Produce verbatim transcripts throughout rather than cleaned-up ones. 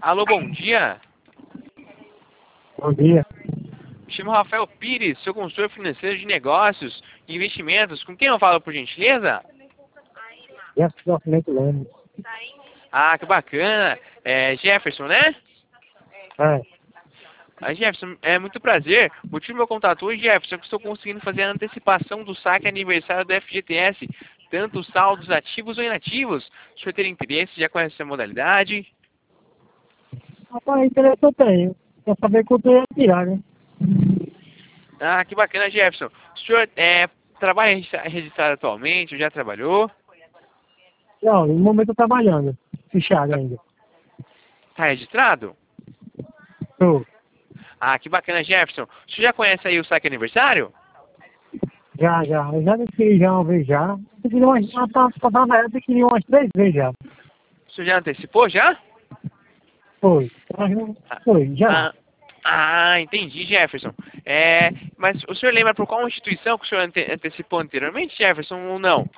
Alô, bom dia. Bom dia. Me chamo Rafael Pires, sou consultor financeiro de negócios e investimentos. Com quem eu falo, por gentileza? Jefferson Nascimento Lemos. Ah, que bacana. É Jefferson, né? É. Ah, Jefferson, é muito prazer. O motivo do meu contato hoje, Jefferson, é que estou conseguindo fazer a antecipação do saque aniversário do F G T S, tanto os saldos ativos ou inativos. Se o senhor ter interesse, já conhece a modalidade? Rapaz, interesse eu tenho. Quer saber quanto eu ia tirar, né? Ah, que bacana, Jefferson. O senhor é, trabalha registra- registrado atualmente, ou já trabalhou? Não, no momento eu tô trabalhando. Fechado ainda. Está registrado? Tô. Ah, que bacana, Jefferson. O senhor já conhece aí o saque aniversário? Já, já. Eu já adquiri já uma vez já. Eu adquiri umas, pra, pra falar na época, eu adquiri umas três vezes já. O senhor já antecipou, já? Foi. Mas não- Foi, já. Ah, ah, entendi, Jefferson. É, mas o senhor lembra por qual instituição que o senhor ante antecipou anteriormente, Jefferson, ou não?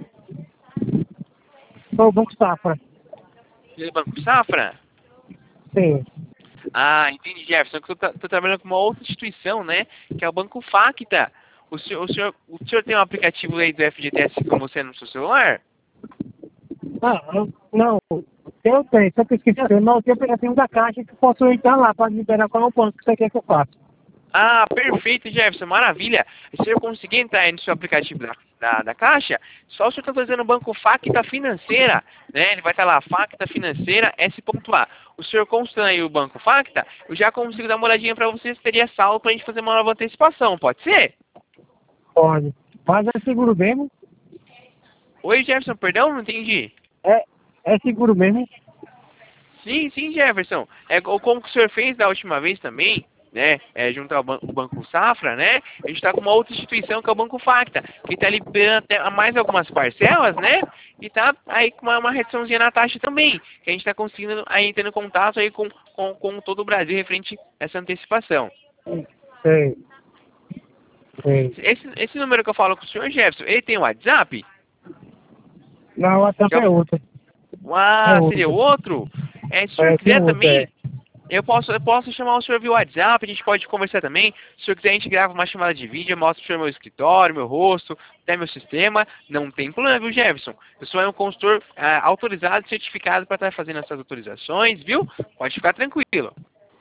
Foi o Banco Safra. Pelo Banco Safra? Sim. Ah, entendi, Jefferson. Que eu tô, tô trabalhando com uma outra instituição, né? Que é o Banco Facta. O senhor, o senhor, o senhor tem um aplicativo aí do F G T S com você no seu celular? Ah, eu, não. Eu tenho, só que eu esqueci. Eu não tenho aplicativo da Caixa que eu posso entrar lá para liberar qual é o ponto que você quer que eu faça. Ah, perfeito, Jefferson, maravilha. Se eu conseguir entrar aí no seu aplicativo da, da, da Caixa, só o senhor está fazendo o banco Facta Financeira, né? Ele vai estar lá, Facta Financeira S ponto A. O senhor constando aí o banco Facta, eu já consigo dar uma olhadinha para você se teria saldo para a gente fazer uma nova antecipação, pode ser? Pode. Mas é seguro mesmo? Oi, Jefferson, perdão, não entendi. É, é seguro mesmo? Sim, sim, Jefferson. É co- como que o senhor fez da última vez também, né? É, junto ao ban o Banco Safra, né? A gente está com uma outra instituição que é o Banco Facta, que está liberando até mais algumas parcelas, né? E tá aí com uma, uma reduçãozinha na taxa também. Que a gente está conseguindo aí entrando em contato aí com, com, com todo o Brasil referente a essa antecipação. Sei. Sei. Esse, esse número que eu falo com o senhor, Jefferson, ele tem WhatsApp? Não, o WhatsApp Já- é outra. É Ah, seria outra. o outro? É, se o senhor É, tem quiser outra, também, é. eu posso, eu posso chamar o senhor via WhatsApp, a gente pode conversar também. Se o senhor quiser, a gente grava uma chamada de vídeo, eu mostro o senhor meu escritório, meu rosto, até meu sistema. Não tem problema, viu, Jefferson? Eu sou um consultor ah, autorizado e certificado para estar fazendo essas autorizações, viu? Pode ficar tranquilo.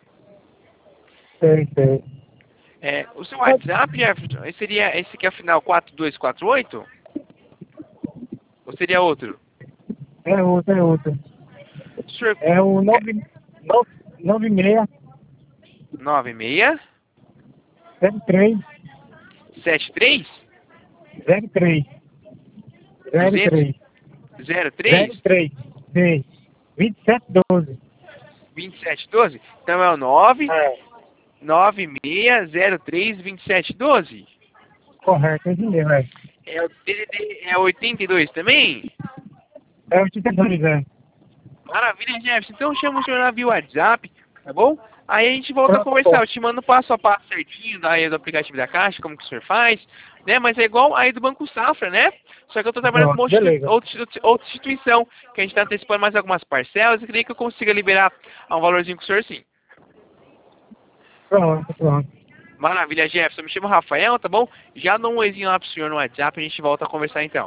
Sei, sei. É, o seu WhatsApp, Jefferson, esse seria esse que é o final quatro dois quatro oito? Ou seria outro? É outra, é outra. O senhor É o nove seis nove seis zero três sete três zero três zero duzentos três zero três zero três Sim. vinte e sete doze. vinte e sete doze? Então é o nove É, nove seis zero três vinte e sete doze. correto, é isso mesmo, é. É o D D D, é o oitenta e dois também? É o oitenta e dois, é. Maravilha, Jefferson. Então chama o senhor lá via WhatsApp, tá bom? Aí a gente volta a Pronto, conversar. pô. Eu te mando passo a passo certinho daí do aplicativo da Caixa, como que o senhor faz, né? Mas é igual aí do Banco Safra, né? Só que eu tô trabalhando com Pronto, uma outra, institui- beleza. outra institui- outra instituição, que a gente tá antecipando mais algumas parcelas e creio que eu consiga liberar um valorzinho com o senhor sim. Pronto, pronto. Maravilha, Jefferson. Me chamo Rafael, tá bom? Já dou um oizinho lá pro senhor no WhatsApp e a gente volta a conversar então.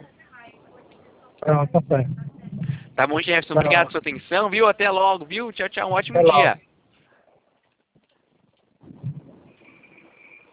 Pronto, tá certo. Tá bom, Jefferson? Obrigado Pronto. pela sua atenção, viu? Até logo, viu? Tchau, tchau. Um ótimo Até logo. dia.